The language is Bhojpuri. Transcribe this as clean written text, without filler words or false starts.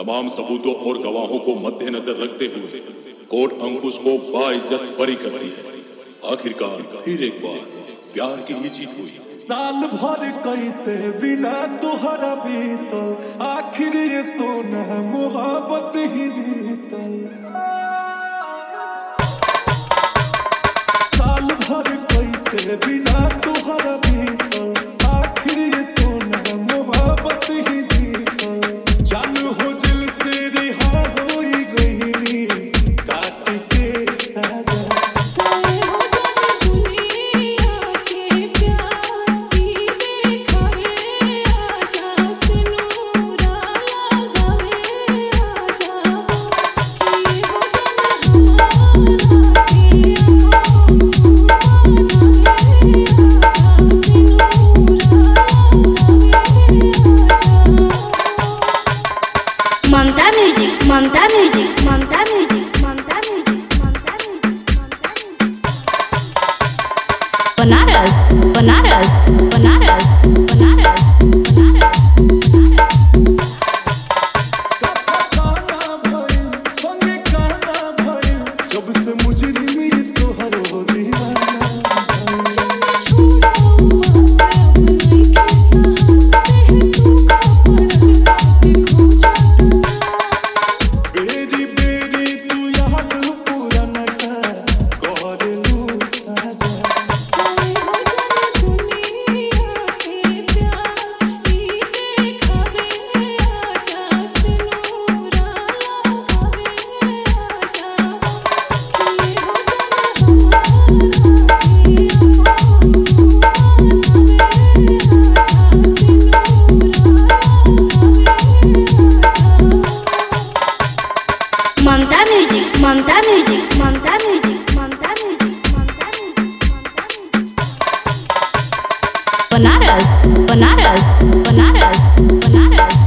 तमाम सबूतों और गवाहों को मद्देनजर रखते हुए कोर्ट अंकुश को बाइज्जत बरी करती है। आखिरकार फिर एक बार प्यार की ही जीत हुई। साल भर कैसे बिना तुहरा बीतल, आखिर ये सोना मोहब्बत ही जीतल। साल भर कैसे बिना तुहरा बीतल, आखिर ये सोना मोहब्बत ही जीतल। जान हो दिल से रिहा हो गई काट के साजा। Mamta music, Mamta music, Mamta music, Mamta music, Mamta music. Banaras, Banaras, Banaras, Banaras, Banaras. जब से मुजरिम तोहर हो दीवाना। Mamta music, Mamta music, Mamta music, Mamta music, Mamta music. Banaras, Banaras, Banaras, Banaras.